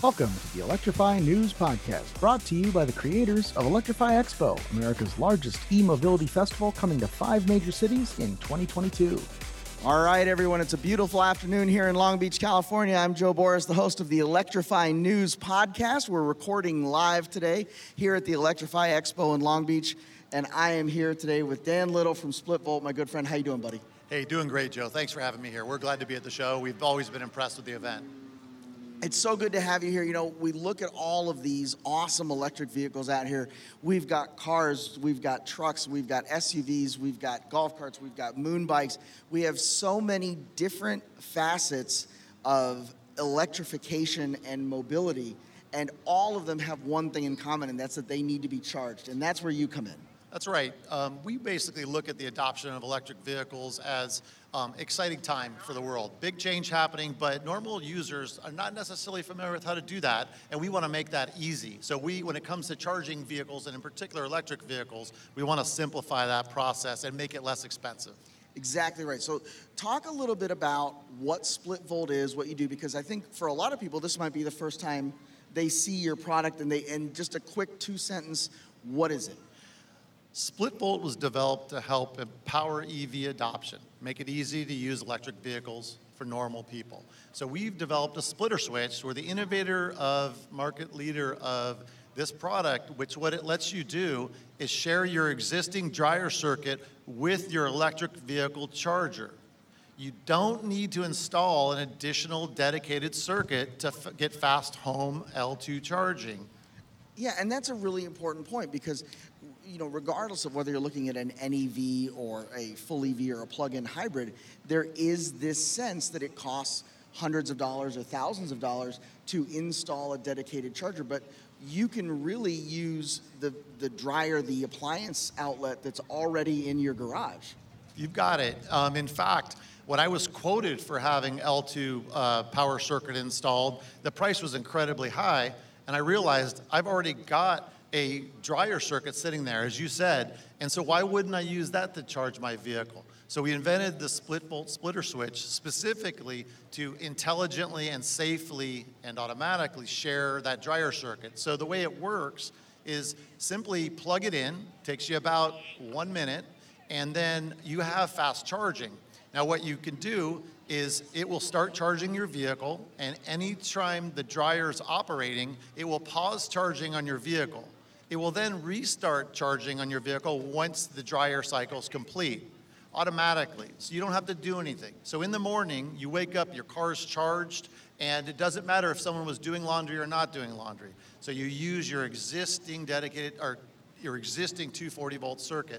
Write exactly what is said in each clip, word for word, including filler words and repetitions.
Welcome to the Electrify News Podcast, brought to you by the creators of Electrify Expo, America's largest e-mobility festival, coming to five major cities in twenty twenty-two. All right, everyone, it's a beautiful afternoon here in Long Beach, California. I'm Joe Boris, the host of the Electrify News Podcast. We're recording live today here at the Electrify Expo in Long Beach, and I am here today with Dan Little from Splitvolt, my good friend. How you doing, buddy? Hey, doing great, Joe. Thanks for having me here. We're glad to be at the show. We've always been impressed with the event. It's so good to have you here. You know, we look at all of these awesome electric vehicles out here. We've got cars, we've got trucks, we've got S U Vs, we've got golf carts, we've got moon bikes. We have so many different facets of electrification and mobility, and all of them have one thing in common, and that's that they need to be charged, and that's where you come in. That's right. Um, we basically look at the adoption of electric vehicles as um, exciting time for the world. Big change happening, but normal users are not necessarily familiar with how to do that, and we want to make that easy. So we, when it comes to charging vehicles, and in particular electric vehicles, we want to simplify that process and make it less expensive. Exactly right. So talk a little bit about what Splitvolt is, what you do, because I think for a lot of people, this might be the first time they see your product, and they, and just a quick two sentence, what is it? Splitvolt was developed to help empower E V adoption, make it easy to use electric vehicles for normal people. So we've developed a splitter switch. We're the innovator of, market leader of this product, which what it lets you do is share your existing dryer circuit with your electric vehicle charger. You don't need to install an additional dedicated circuit to f- get fast home L two charging. Yeah, and that's a really important point because, you know, regardless of whether you're looking at an N E V or a full E V or a plug-in hybrid, there is this sense that it costs hundreds of dollars or thousands of dollars to install a dedicated charger, but you can really use the, the dryer, the appliance outlet that's already in your garage. You've got it. Um, in fact, when I was quoted for having L two uh, power circuit installed, the price was incredibly high, and I realized I've already got a dryer circuit sitting there, as you said, and so why wouldn't I use that to charge my vehicle? So we invented the Splitvolt splitter switch specifically to intelligently and safely and automatically share that dryer circuit. So the way it works is simply plug it in, takes you about one minute, and then you have fast charging. Now what you can do is it will start charging your vehicle, and anytime the dryer is operating, it will pause charging on your vehicle. It will then restart charging on your vehicle once the dryer cycle is complete, automatically. So you don't have to do anything. So in the morning, you wake up, your car's charged, and it doesn't matter if someone was doing laundry or not doing laundry. So you use your existing dedicated, or your existing two forty volt circuit.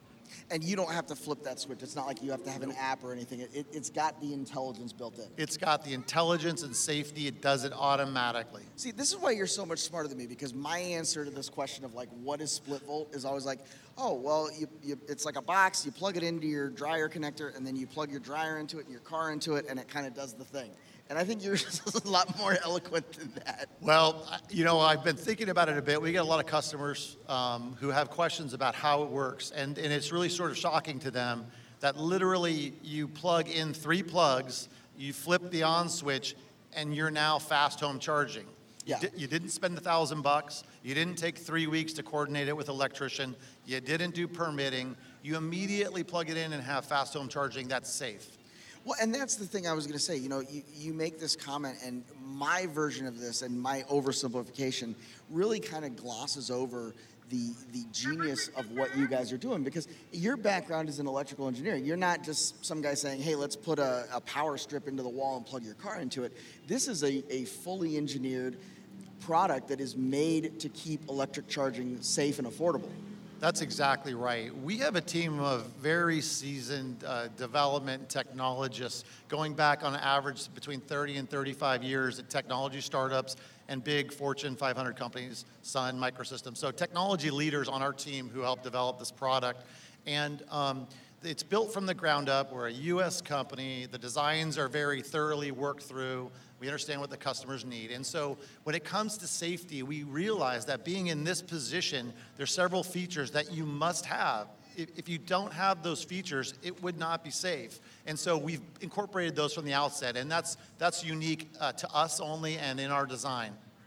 And you don't have to flip that switch. It's not like you have to have an app or anything. It, it, it's got the intelligence built in. It's got the intelligence and safety. It does it automatically. See, this is why you're so much smarter than me, because my answer to this question of like, what is Splitvolt is always like, oh, well, you, you, it's like a box. You plug it into your dryer connector, and then you plug your dryer into it and your car into it, and it kind of does the thing. And I think you're just a lot more eloquent than that. Well, you know, I've been thinking about it a bit. We get a lot of customers um, who have questions about how it works, and, and it's really sort of shocking to them that literally you plug in three plugs, you flip the on switch, and you're now fast home charging. Yeah. You, di- you didn't spend a thousand bucks. You didn't take three weeks to coordinate it with an electrician. You didn't do permitting. You immediately plug it in and have fast home charging. That's safe. Well, and that's the thing I was going to say. You know, you, you make this comment, and my version of this and my oversimplification really kind of glosses over the the genius of what you guys are doing, because your background is in electrical engineering. You're not just some guy saying, hey, let's put a, a power strip into the wall and plug your car into it. This is a, a fully engineered product that is made to keep electric charging safe and affordable. That's exactly right. We have a team of very seasoned uh, development technologists going back on average between thirty and thirty-five years at technology startups and big Fortune five hundred companies, Sun Microsystems. So technology leaders on our team who helped develop this product. And um, it's built from the ground up. We're a U S company. The designs are very thoroughly worked through. We understand what the customers need. And so when it comes to safety, we realize that being in this position, there's several features that you must have. If, if you don't have those features, it would not be safe. And so we've incorporated those from the outset, and that's that's unique uh, to us only and in our design.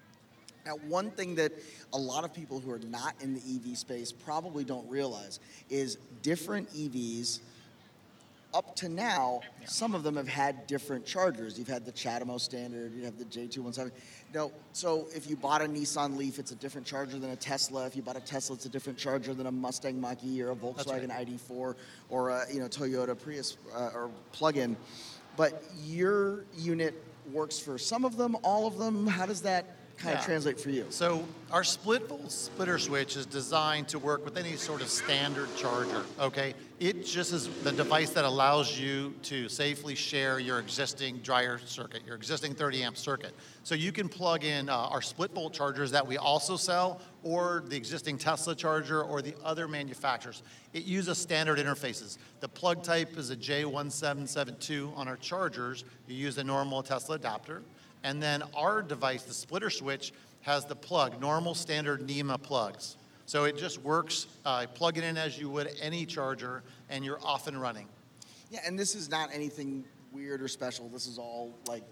Now, one thing that a lot of people who are not in the E V space probably don't realize is different E Vs, up to now, yeah. some of them have had different chargers. You've had the CHAdeMO standard, you have the J two seventeen. Now, so if you bought a Nissan Leaf, it's a different charger than a Tesla. If you bought a Tesla, it's a different charger than a Mustang Mach-E or a Volkswagen right. I D four or a you know Toyota Prius uh, or plug-in. But your unit works for some of them, all of them. How does that kind of yeah. translate for you? So our split volt splitter switch is designed to work with any sort of standard charger, okay? It just is the device that allows you to safely share your existing dryer circuit, your existing thirty amp circuit. So you can plug in uh, our split volt chargers that we also sell, or the existing Tesla charger, or the other manufacturers. It uses standard interfaces. The plug type is a J one seven seven two on our chargers. You use a normal Tesla adapter. And then our device, the splitter switch, has the plug, normal standard NEMA plugs. So it just works, uh, plug it in as you would any charger, and you're off and running. Yeah, and this is not anything weird or special. This is all like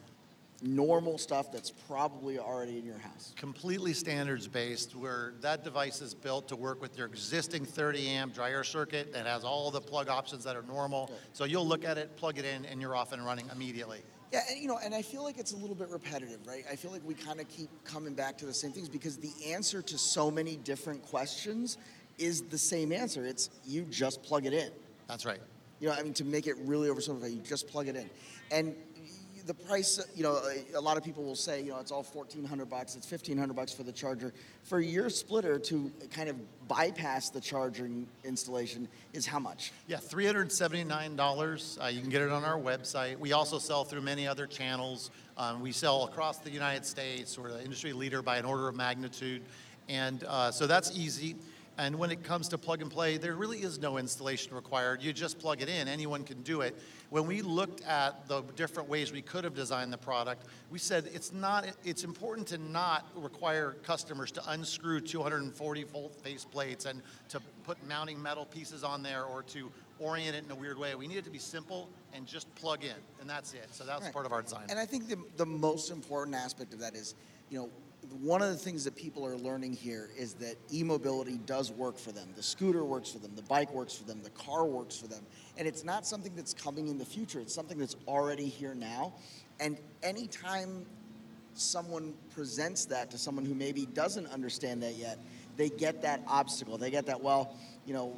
normal stuff that's probably already in your house. Completely standards based, where that device is built to work with your existing thirty amp dryer circuit that has all the plug options that are normal. Yeah. So you'll look at it, plug it in, and you're off and running immediately. Yeah, and you know, and I feel like it's a little bit repetitive, right? I feel like we kind of keep coming back to the same things because the answer to so many different questions is the same answer. It's you just plug it in. That's right. You know, I mean, to make it really oversimplified, you just plug it in. And the price, you know, a lot of people will say, you know, it's all fourteen hundred bucks, it's fifteen hundred bucks for the charger. For your splitter to kind of bypass the charging installation is how much? Yeah, three hundred seventy-nine dollars. Uh, you can get it on our website. We also sell through many other channels. Um, we sell across the United States. We're the industry leader by an order of magnitude. And uh, so that's easy. And when it comes to plug and play, there really is no installation required. You just plug it in. Anyone can do it. When we looked at the different ways we could have designed the product, we said it's not. It's important to not require customers to unscrew two hundred forty volt face plates and to put mounting metal pieces on there or to orient it in a weird way. We need it to be simple and just plug in, and that's it. So that's right. part of our design. And I think the, the most important aspect of that is, you know, one of the things that people are learning here is that e-mobility does work for them. The scooter works for them, the bike works for them, the car works for them. And it's not something that's coming in the future. It's something that's already here now. And anytime someone presents that to someone who maybe doesn't understand that yet, they get that obstacle. They get that, well, you know,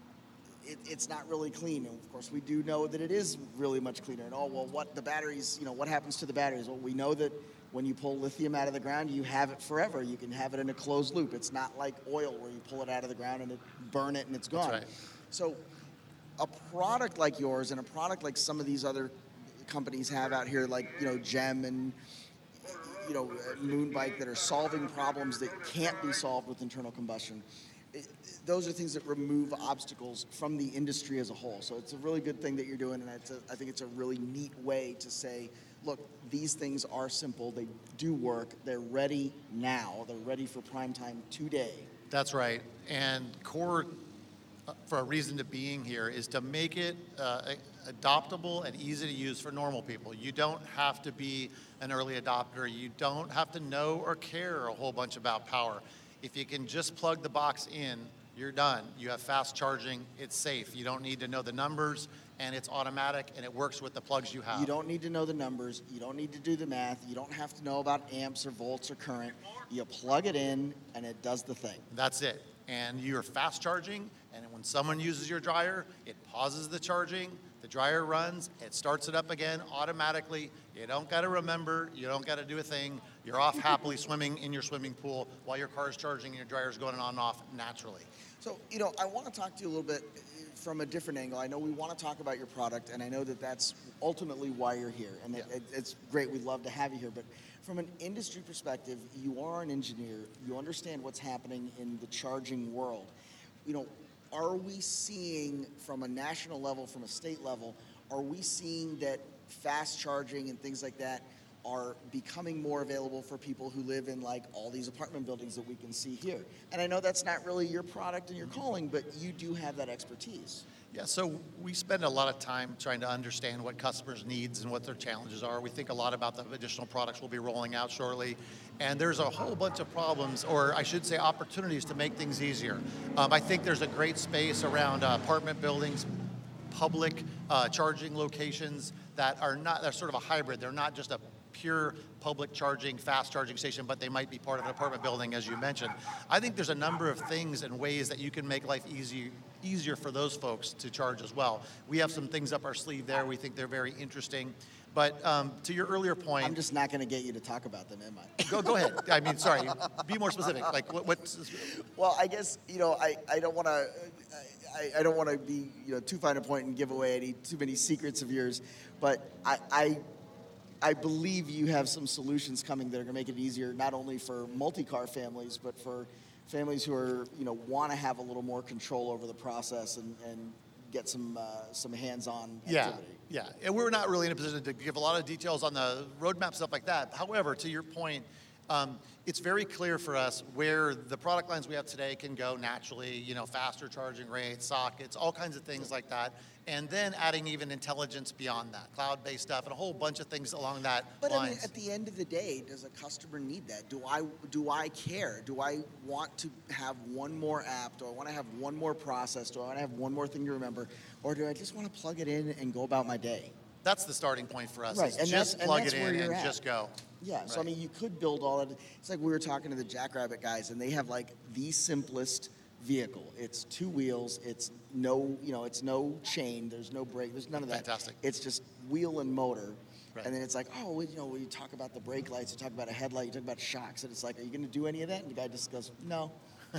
it, it's not really clean. And of course, we do know that it is really much cleaner. And oh, well, what the batteries, you know, what happens to the batteries? Well, we know that when you pull lithium out of the ground, you have it forever. You can have it in a closed loop. It's not like oil where you pull it out of the ground and it burn it and it's gone. That's right. So a product like yours and a product like some of these other companies have out here, like, you know, GEM and, you know, Moonbike, that are solving problems that can't be solved with internal combustion. It, those are things that remove obstacles from the industry as a whole. So it's a really good thing that you're doing, and it's a, I think it's a really neat way to say, look, these things are simple, they do work, they're ready now, they're ready for prime time today. That's right, and core, uh, for a reason to being here, is to make it uh, adoptable and easy to use for normal people. You don't have to be an early adopter, you don't have to know or care a whole bunch about power. If you can just plug the box in, you're done. You have fast charging, it's safe. You don't need to know the numbers, and it's automatic, and it works with the plugs you have. You don't need to know the numbers. You don't need to do the math. You don't have to know about amps or volts or current. You plug it in, and it does the thing. That's it. And you're fast charging, and when someone uses your dryer, it pauses the charging, the dryer runs, it starts it up again automatically. You don't got to remember. You don't got to do a thing. You're off happily swimming in your swimming pool while your car is charging and your dryer's going on and off naturally. So, you know, I want to talk to you a little bit from a different angle. I know we want to talk about your product, and I know that that's ultimately why you're here. And yeah. it, it's great. We'd love to have you here. But from an industry perspective, you are an engineer. You understand what's happening in the charging world. You know, are we seeing from a national level, from a state level, are we seeing that fast charging and things like that are becoming more available for people who live in like all these apartment buildings that we can see here. And I know that's not really your product and your calling, but you do have that expertise. Yeah, so we spend a lot of time trying to understand what customers' needs and what their challenges are. We think a lot about the additional products we'll be rolling out shortly. And there's a whole bunch of problems, or I should say opportunities, to make things easier. Um, I think there's a great space around uh, apartment buildings, public uh, charging locations that are not, they're sort of a hybrid. They're not just a pure public charging, fast charging station, but they might be part of an apartment building, as you mentioned. I think there's a number of things and ways that you can make life easy, easier for those folks to charge as well. We have some things up our sleeve there. We think they're very interesting. But um, to your earlier point, I'm just not going to get you to talk about them, am I? go go ahead. I mean, sorry. Be more specific. Like what? What's... Well, I guess you know I, I don't want to I, I don't want to be you know too fine a point and give away any too many secrets of yours, but I. I I believe you have some solutions coming that are going to make it easier, not only for multi-car families, but for families who are, you know, want to have a little more control over the process and, and get some uh, some hands-on yeah, activity. Yeah, and we're not really in a position to give a lot of details on the roadmap, stuff like that. However, to your point, um, it's very clear for us where the product lines we have today can go naturally, you know, faster charging rates, sockets, all kinds of things like that. And then adding even intelligence beyond that, cloud-based stuff, and a whole bunch of things along that But lines. I mean, at the end of the day, does a customer need that? Do I do I care? Do I want to have one more app? Do I want to have one more process? Do I want to have one more thing to remember? Or do I just want to plug it in and go about my day? That's the starting point for us. Right, Is and just that's- and plug that's it where in you're and at. just go. Yeah, so I Right. mean, you could build all that. It's like we were talking to the Jackrabbit guys, and they have like the simplest vehicle. It's two wheels. It's no, you know, it's no chain. There's no brake. There's none of that. Fantastic. It's just wheel and motor. Right. And then it's like, oh, well, you know, when you talk about the brake lights, you talk about a headlight, you talk about shocks, and it's like, are you going to do any of that? And the guy just goes, no.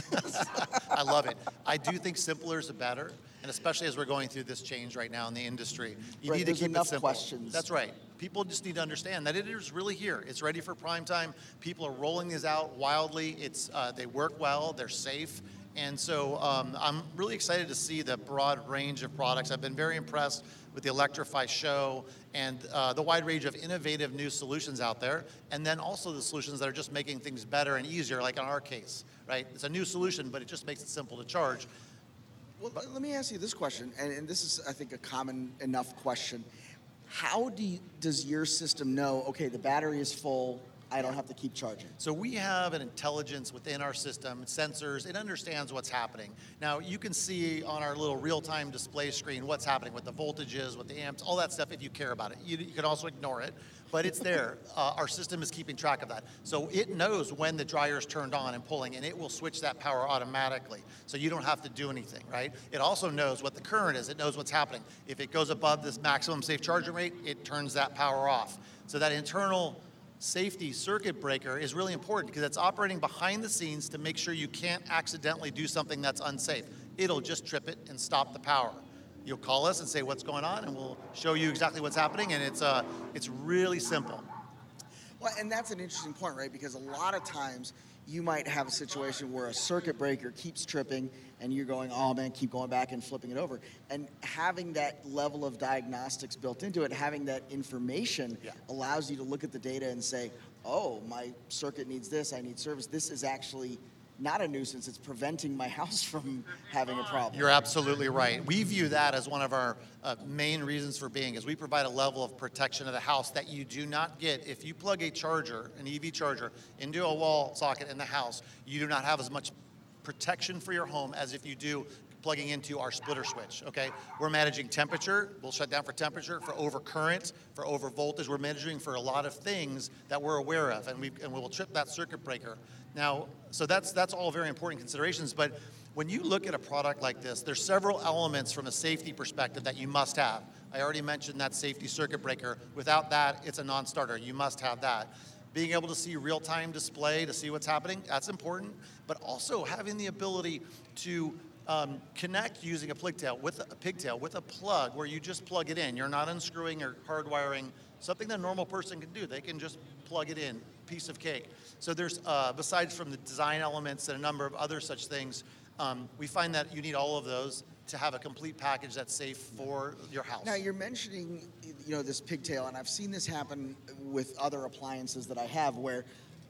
I love it. I do think simpler is better, and especially as we're going through this change right now in the industry, you Right, need to there's keep enough it simple. questions. That's right. People just need to understand that it is really here. It's ready for prime time. People are rolling these out wildly. It's uh, they work well. They're safe. And so um, I'm really excited to see the broad range of products. I've been very impressed with the Electrify show and uh, the wide range of innovative new solutions out there, and then also the solutions that are just making things better and easier, like in our case, right? It's a new solution, but it just makes it simple to charge. Well, let me ask you this question, and, and this is, I think, a common enough question. How do you, does your system know, okay, the battery is full, I don't have to keep charging? So we have an intelligence within our system, sensors. It understands what's happening. Now, you can see on our little real-time display screen what's happening with the voltages, with the amps, all that stuff if you care about it. You, you can also ignore it, but it's there. Uh, our system is keeping track of that. So it knows when the dryer is turned on and pulling, and it will switch that power automatically. So you don't have to do anything, right? It also knows what the current is. It knows what's happening. If it goes above this maximum safe charging rate, it turns that power off. So that internal safety circuit breaker is really important because it's operating behind the scenes to make sure you can't accidentally do something that's unsafe. It'll just trip it and stop the power. You'll call us and say what's going on, and we'll show you exactly what's happening, and it's uh, it's really simple. Well, and that's an interesting point, right? Because a lot of times you might have a situation where a circuit breaker keeps tripping and you're going, oh man, keep going back and flipping it over. And having that level of diagnostics built into it, having that information Yeah. allows you to look at the data and say, oh, my circuit needs this, I need service. This is actually not a nuisance, it's preventing my house from having a problem. You're absolutely right. We view that as one of our uh, main reasons for being, is we provide a level of protection of the house that you do not get if you plug a charger, an E V charger, into a wall socket in the house. You do not have as much protection for your home as if you do plugging into our splitter switch, okay? We're managing temperature. We'll shut down for temperature, for overcurrent, for over voltage. We're managing for a lot of things that we're aware of, and we and we will trip that circuit breaker. Now, so that's that's all very important considerations, but when you look at a product like this, there's several elements from a safety perspective that you must have. I already mentioned that safety circuit breaker. Without that, it's a non-starter. You must have that. Being able to see real-time display to see what's happening, that's important, but also having the ability to Um, connect using a pigtail with a pigtail with a plug where you just plug it in. You're not unscrewing or hardwiring, something that a normal person can do. They can just plug it in, piece of cake. So there's, uh, besides from the design elements and a number of other such things, um, we find that you need all of those to have a complete package that's safe for your house. Now you're mentioning, you know, this pigtail, and I've seen this happen with other appliances that I have, where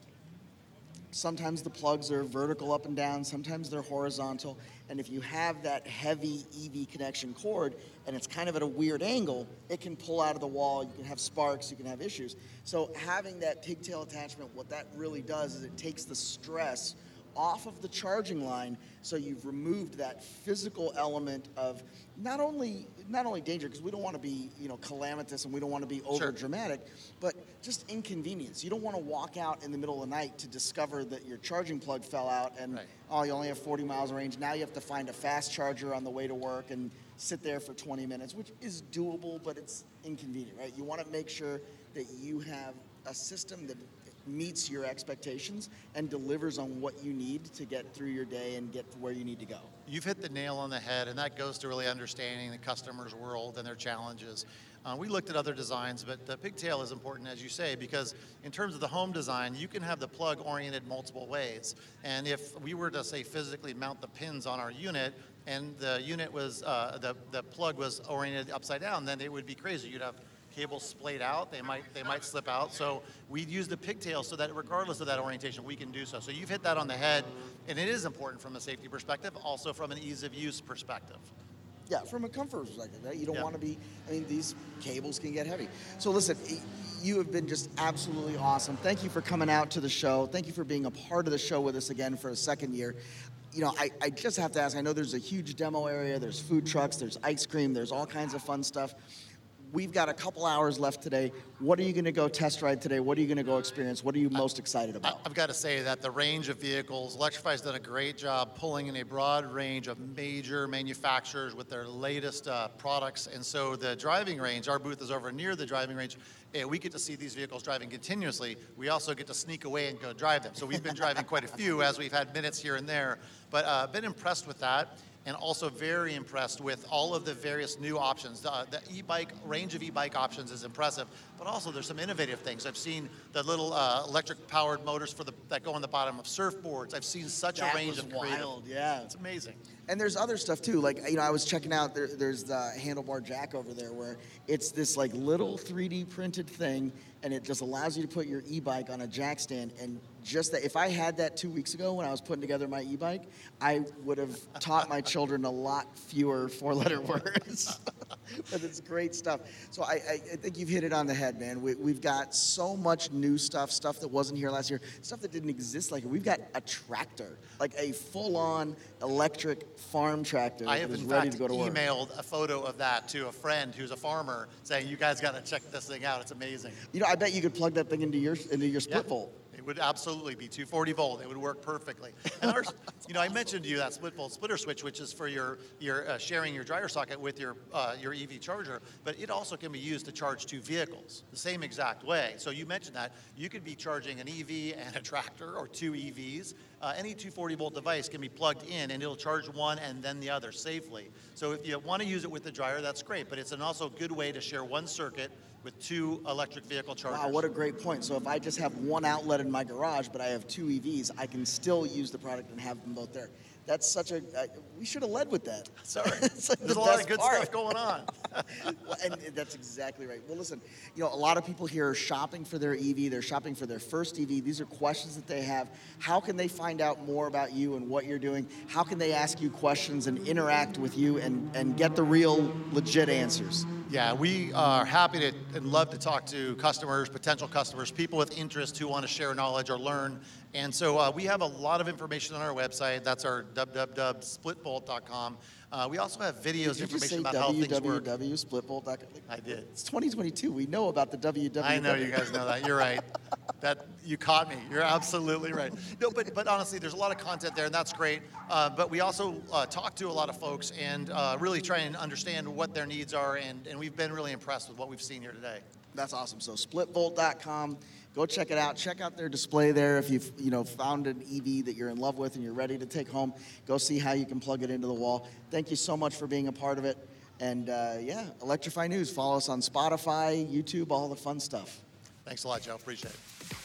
sometimes the plugs are vertical up and down, sometimes they're horizontal, and if you have that heavy E V connection cord and it's kind of at a weird angle, it can pull out of the wall, you can have sparks, you can have issues. So having that pigtail attachment, what that really does is it takes the stress off of the charging line, so you've removed that physical element of not only not only danger, because we don't want to be, you know, calamitous and we don't want to be over dramatic, but just inconvenience. You don't want to walk out in the middle of the night to discover that your charging plug fell out and right. oh, you only have forty miles of range. Now you have to find a fast charger on the way to work and sit there for twenty minutes, which is doable, but it's inconvenient, right? You want to make sure that you have a system that meets your expectations and delivers on what you need to get through your day and get to where you need to go. You've hit the nail on the head, and that goes to really understanding the customer's world and their challenges. Uh, we looked at other designs, but the pigtail is important, as you say, because in terms of the home design, you can have the plug oriented multiple ways. And if we were to, say, physically mount the pins on our unit, and the unit was, uh, the, the plug was oriented upside down, then it would be crazy. You'd have cables splayed out, they might they might slip out. So we use the pigtail so that regardless of that orientation, we can do so. So you've hit that on the head, and it is important from a safety perspective, also from an ease of use perspective. Yeah, from a comfort perspective, right? You don't Yeah. want to be, I mean, these cables can get heavy. So listen, you have been just absolutely awesome. Thank you for coming out to the show. Thank you for being a part of the show with us again for a second year. You know, I, I just have to ask, I know there's a huge demo area, there's food trucks, there's ice cream, there's all kinds of fun stuff. We've got a couple hours left today. What are you going to go test ride today? What are you going to go experience? What are you most excited about? I've got to say that the range of vehicles, Electrify's done a great job pulling in a broad range of major manufacturers with their latest uh, products. And so the driving range, our booth is over near the driving range. And we get to see these vehicles driving continuously. We also get to sneak away and go drive them. So we've been driving quite a few as we've had minutes here and there. But uh, been impressed with that. And also very impressed with all of the various new options. The, the e-bike, range of e-bike options is impressive, but also there's some innovative things. I've seen the little uh, electric-powered motors for the, that go on the bottom of surfboards. I've seen such That a range was of creative. wild, yeah. It's amazing. And there's other stuff too. Like, you know, I was checking out, there, there's the handlebar jack over there where it's this like little three D printed thing, and it just allows you to put your e-bike on a jack stand. And just that, if I had that two weeks ago when I was putting together my e-bike, I would have taught my children a lot fewer four-letter words. But it's great stuff. So I, I, I think you've hit it on the head, man. We, we've got so much new stuff, stuff that wasn't here last year, stuff that didn't exist like it. We've got a tractor, like a full-on electric farm tractor I that have is in ready fact to go to work. emailed a photo of that to a friend who's a farmer saying, you guys got to check this thing out. It's amazing. You know, I bet you could plug that thing into your into your split Yeah. volt. It would absolutely be two forty volt. It would work perfectly. And ours, you know, I mentioned to you that split volt splitter switch, which is for your your uh, sharing your dryer socket with your uh, your E V charger, but it also can be used to charge two vehicles the same exact way. So you mentioned that you could be charging an E V and a tractor or two E Vs. Uh, any two forty volt device can be plugged in and it'll charge one and then the other safely. So if you want to use it with the dryer, that's great, but it's an also good way to share one circuit with two electric vehicle chargers. Wow, what a great point. So if I just have one outlet in my garage, but I have two E Vs, I can still use the product and have them both there. That's such a, uh, we should have led with that. Sorry, It's like there's the a lot best of good part. stuff going on. Well, and that's exactly right. Well, listen, you know, a lot of people here are shopping for their E V. They're shopping for their first E V. These are questions that they have. How can they find out more about you and what you're doing? How can they ask you questions and interact with you and, and get the real, legit answers? Yeah, we are happy to and love to talk to customers, potential customers, people with interest who want to share knowledge or learn. And so uh, we have a lot of information on our website. That's our w w w dot split volt dot com. Uh, we also have videos, Did you just information say about how things work. w w w dot split volt dot com? I did. It's twenty twenty-two. We know about the w w w. I know you guys know that. You're right. That you caught me. You're absolutely right. No, but but honestly, there's a lot of content there, and that's great. Uh, but we also uh, talk to a lot of folks and uh, really try and understand what their needs are, and, and we've been really impressed with what we've seen here today. That's awesome. So split volt dot com. Go check it out. Check out their display there. If you've you know found an E V that you're in love with and you're ready to take home, go see how you can plug it into the wall. Thank you so much for being a part of it. And uh, yeah, Electrify News. Follow us on Spotify, YouTube, all the fun stuff. Thanks a lot, Joe. Appreciate it.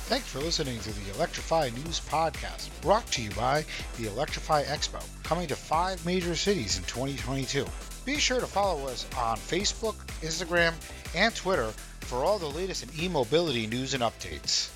Thanks for listening to the Electrify News Podcast, brought to you by the Electrify Expo, coming to five major cities in twenty twenty-two. Be sure to follow us on Facebook, Instagram, and Twitter for all the latest in e-mobility news and updates.